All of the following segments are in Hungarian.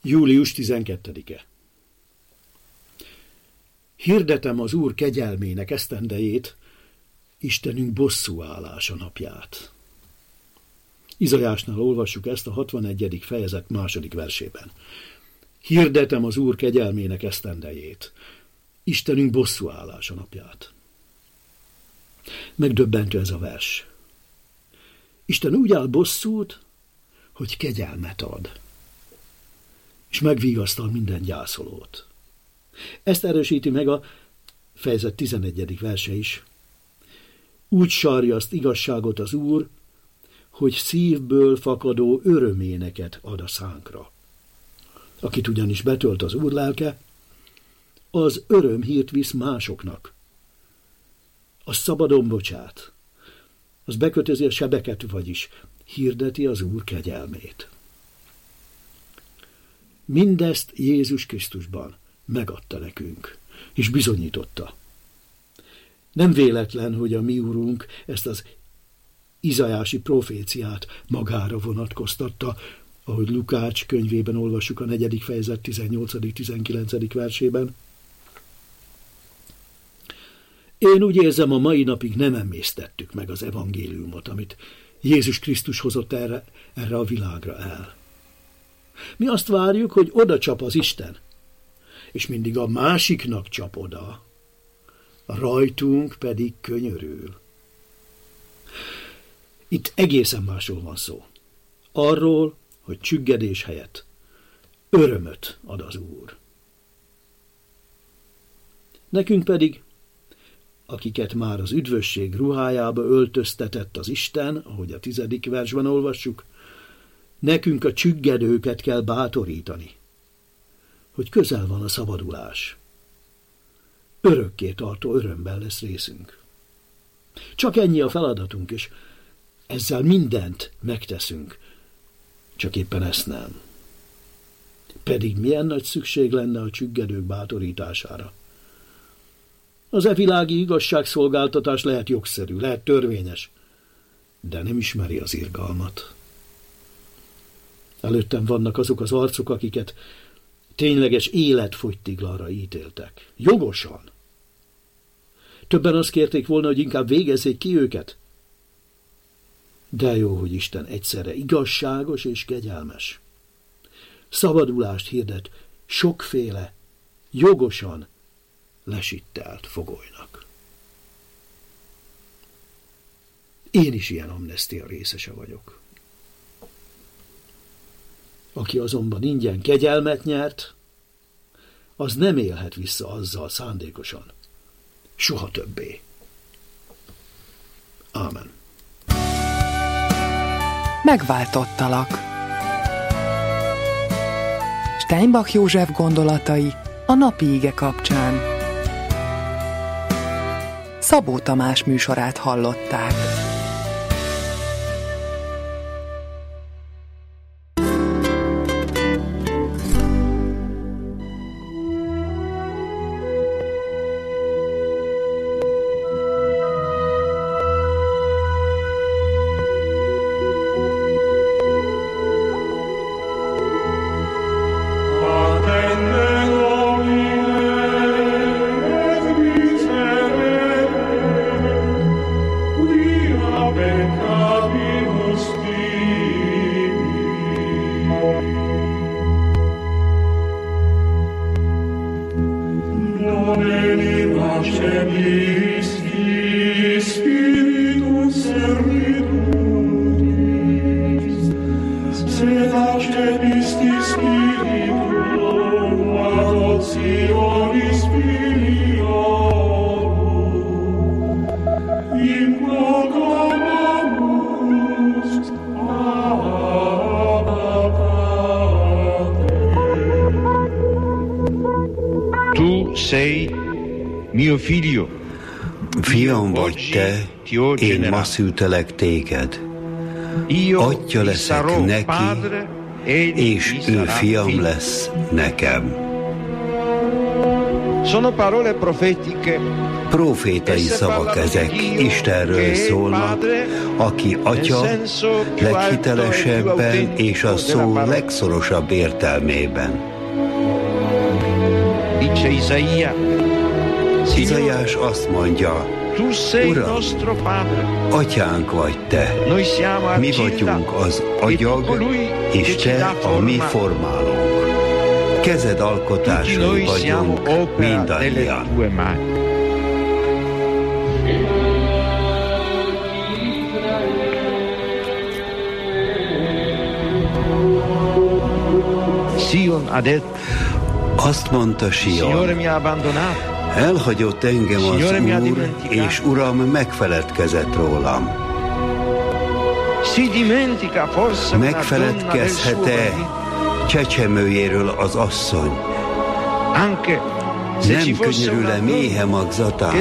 Július 12-e. Hirdetem az Úr kegyelmének esztendejét, Istenünk bosszúállása napját. Izaiásnál olvassuk ezt a 61. fejezet 2. versében. Hirdetem az Úr kegyelmének esztendejét, Istenünk bosszúállása napját. Megdöbbentő ez a vers. Isten úgy áll bosszút, hogy kegyelmet ad, és megvigasztal minden gyászolót. Ezt erősíti meg a fejezet 11. verse is. Úgy sarjaszt igazságot az Úr, hogy szívből fakadó öröméneket ad a szánkra. Akit ugyanis betölt az Úr lelke, az örömhírt visz másoknak. Az szabadon bocsát, az bekötözi a sebeket, vagyis hirdeti az Úr kegyelmét. Mindezt Jézus Krisztusban megadta nekünk, és bizonyította. Nem véletlen, hogy a mi Úrunk ezt az izaiási proféciát magára vonatkoztatta, ahogy Lukács könyvében olvassuk a 4. fejezet 18.-19. versében. Én úgy érzem, a mai napig nem emésztettük meg az evangéliumot, amit Jézus Krisztus hozott erre a világra el. Mi azt várjuk, hogy oda csap az Isten, és mindig a másiknak csap oda, rajtunk pedig könyörül. Itt egészen másról van szó. Arról, hogy csüggedés helyett örömöt ad az Úr. Nekünk pedig, akiket már az üdvösség ruhájába öltöztetett az Isten, ahogy a 10. versben olvassuk, nekünk a csüggedőket kell bátorítani, hogy közel van a szabadulás. Örökké tartó örömben lesz részünk. Csak ennyi a feladatunk, és ezzel mindent megteszünk, csak éppen ezt nem. Pedig milyen nagy szükség lenne a csüggedők bátorítására. Az világi igazságszolgáltatás lehet jogszerű, lehet törvényes, de nem ismeri az irgalmat. Előttem vannak azok az arcok, akiket tényleges életfogytiglanra ítéltek. Jogosan. Többen azt kérték volna, hogy inkább végezzék ki őket. De jó, hogy Isten egyszerre igazságos és kegyelmes. Szabadulást hirdet sokféle, jogosan lesittelt fogolynak. Én is ilyen amnestia részese vagyok. Aki azonban ingyen kegyelmet nyert, az nem élhet vissza azzal szándékosan. Soha többé. Ámen. Megváltottalak. Steinbach József gondolatai a napi ige kapcsán. Szabó Tamás műsorát hallották. Fiam vagy te, én ma szültelek téged. Atya leszek neki, és ő fiam lesz nekem. Profétai szavak ezek, Istenről szólnak, aki Atya leghitelesebben és a szó legszorosabb értelmében. Izaiás azt mondja, Uram, Atyánk vagy Te, mi vagyunk az agyag, és Te a mi formálónk. Kezed alkotásai vagyunk mindannyian. Azt mondta Sion, elhagyott engem az Úr, és Uram megfeledkezett rólam. Megfeledkezhet-e csecsemőjéről az asszony? Nem könyörül-e méhe magzatán?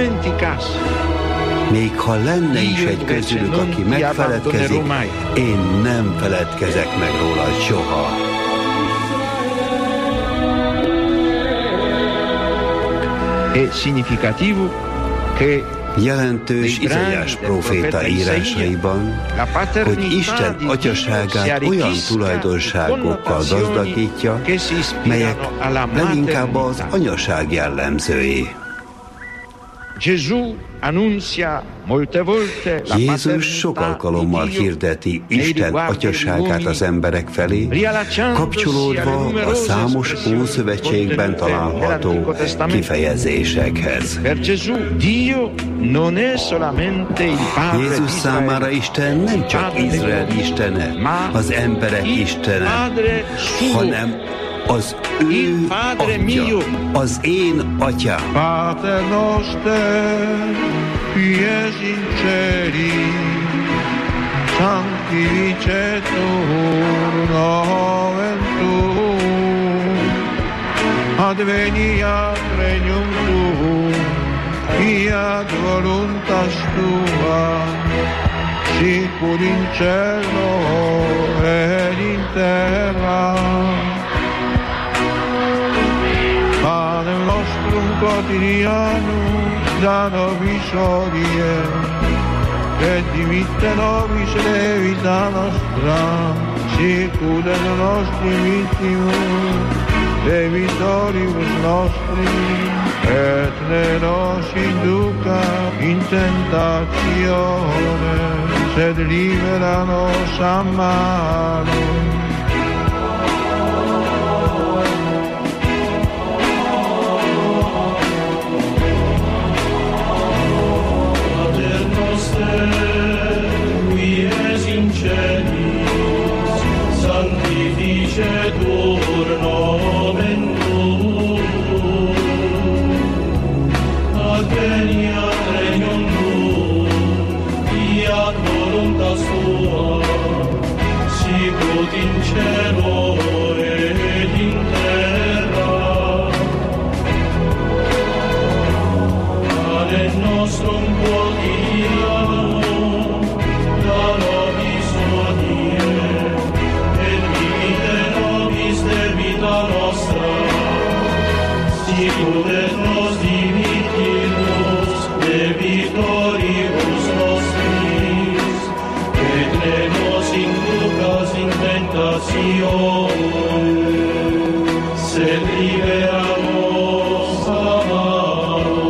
Még ha lenne is egy közülük, aki megfeledkezik, én nem feledkezek meg róla soha. Jelentős Izaiás próféta írásaiban, hogy Isten atyaságát olyan tulajdonságokkal gazdagítja, melyek leginkább az anyaság jellemzői. Jézus sok alkalommal hirdeti Isten atyaságát az emberek felé, kapcsolódva a számos Ószövetségben található kifejezésekhez. Jézus számára Isten nem csak Izrael istene, az emberek istene, hanem az ő Atya, az én Atyám. Pater noster, qui es in celi, sanctificetur nomen tuum, adveniat regnum tuum, fiat voluntas tua, sicut in cielo et in terra. Panem nostrum quotidianum da nobis hodie, et dimitte nobis debita nostra, sicut et nostri vittimus debitoribus nostri, et ne nos induca in tentatione, sed libera nos a malo. Sanctificetur nomen tuum, adveniat regnum tuum, fiat voluntas tua, sicut in cielo et in terra. Panem nostrum quotidianum da nobis hodie, debita nostra, sicut et nos dimittimus debitoribus nostris, et ne nos inducas in tentatione, sed libera nos a malo.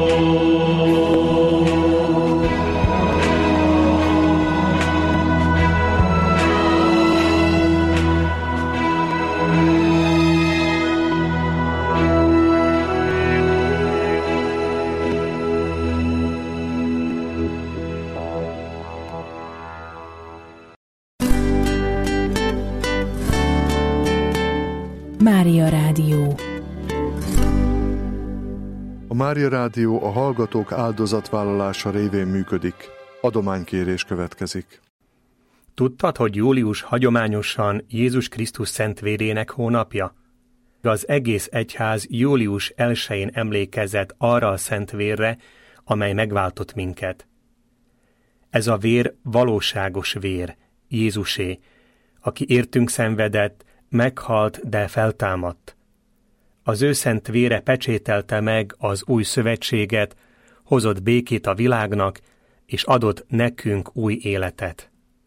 Mária Rádió. A Mária Rádió a hallgatók áldozatvállalása révén működik. Adománykérés következik. Tudtad, hogy július hagyományosan Jézus Krisztus szentvérének hónapja? Az egész egyház július 1-én emlékezett arra a szentvérre, amely megváltott minket. Ez a vér valóságos vér, Jézusé, aki értünk szenvedett, meghalt, de feltámadt. Az ő szent vére pecsételte meg az új szövetséget, hozott békét a világnak, és adott nekünk új életet.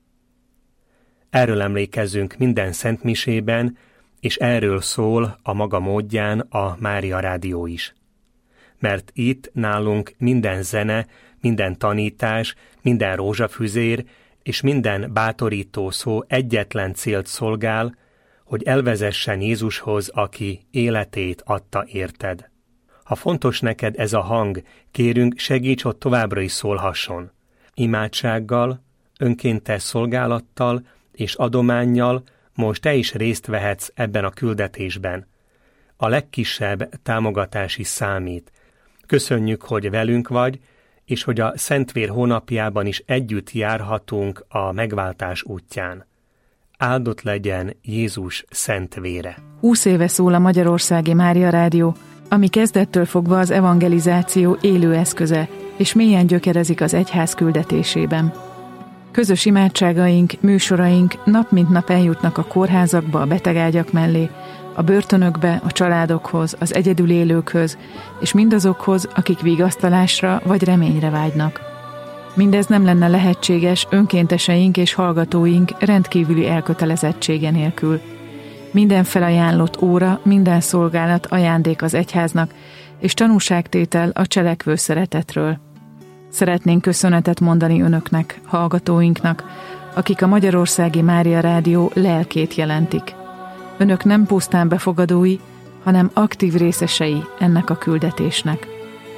Erről emlékezzünk minden szentmisében, és erről szól a maga módján a Mária Rádió is. Mert itt nálunk minden zene, minden tanítás, minden rózsafüzér és minden bátorító szó egyetlen célt szolgál, hogy elvezessen Jézushoz, aki életét adta érted. Ha fontos neked ez a hang, kérünk, segíts, hogy továbbra is szólhasson. Imádsággal, önkéntes szolgálattal és adománnyal most te is részt vehetsz ebben a küldetésben. A legkisebb támogatás is számít. Köszönjük, hogy velünk vagy, és hogy a Szentvér hónapjában is együtt járhatunk a megváltás útján. Áldott legyen Jézus szent vére. 20 éve szól a Magyarországi Mária Rádió, ami kezdettől fogva az evangelizáció élő eszköze, és mélyen gyökerezik az egyház küldetésében. Közös imádságaink, műsoraink nap mint nap eljutnak a kórházakba, a betegágyak mellé, a börtönökbe, a családokhoz, az egyedül élőkhöz, és mindazokhoz, akik vigasztalásra vagy reményre vágynak. Mindez nem lenne lehetséges önkénteseink és hallgatóink rendkívüli elkötelezettsége nélkül. Minden felajánlott óra, minden szolgálat ajándék az egyháznak, és tanúságtétel a cselekvő szeretetről. Szeretnénk köszönetet mondani önöknek, hallgatóinknak, akik a Magyarországi Mária Rádió lelkét jelentik. Önök nem pusztán befogadói, hanem aktív részesei ennek a küldetésnek.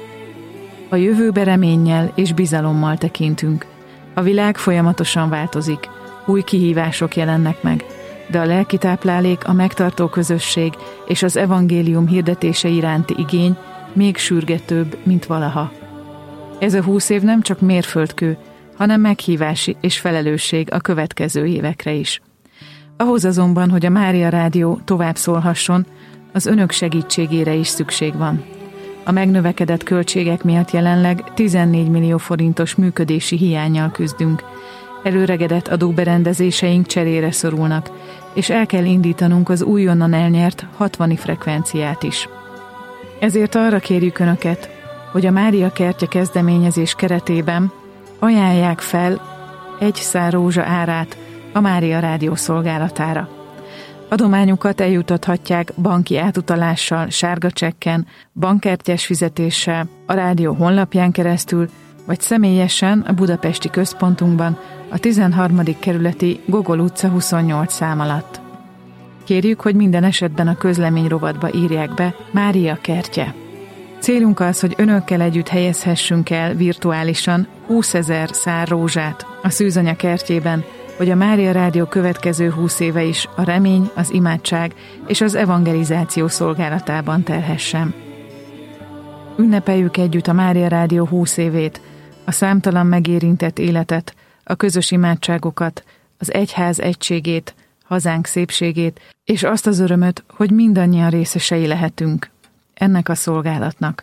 A jövőbe reménnyel és bizalommal tekintünk. A világ folyamatosan változik, új kihívások jelennek meg, de a lelki táplálék, a megtartó közösség és az evangélium hirdetése iránti igény még sürgetőbb, mint valaha. Ez a 20 év nem csak mérföldkő, hanem meghívás és felelősség a következő évekre is. Ahhoz azonban, hogy a Mária Rádió tovább szólhasson, az önök segítségére is szükség van. A megnövekedett költségek miatt jelenleg 14 millió forintos működési hiánnyal küzdünk. Előregedett adóberendezéseink cserére szorulnak, és el kell indítanunk az újonnan elnyert 60 frekvenciát is. Ezért arra kérjük Önöket, hogy a Mária Kertje kezdeményezés keretében ajánlják fel egy szár rózsa árát a Mária Rádió szolgálatára. Adományukat eljutathatják banki átutalással, sárga csekken, bankkártyás fizetéssel, a rádió honlapján keresztül, vagy személyesen a budapesti központunkban, a 13. kerületi Gogol utca 28 szám alatt. Kérjük, hogy minden esetben a közlemény rovatba írják be Mária Kertje. Célunk az, hogy önökkel együtt helyezhessünk el virtuálisan 20 000 szár rózsát a Szűzanya kertjében, hogy a Mária Rádió következő 20 éve is a remény, az imádság és az evangelizáció szolgálatában telhessen. Ünnepeljük együtt a Mária Rádió 20 évét, a számtalan megérintett életet, a közös imádságokat, az egyház egységét, hazánk szépségét, és azt az örömöt, hogy mindannyian részesei lehetünk ennek a szolgálatnak.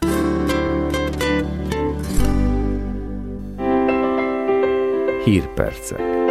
Hírpercek.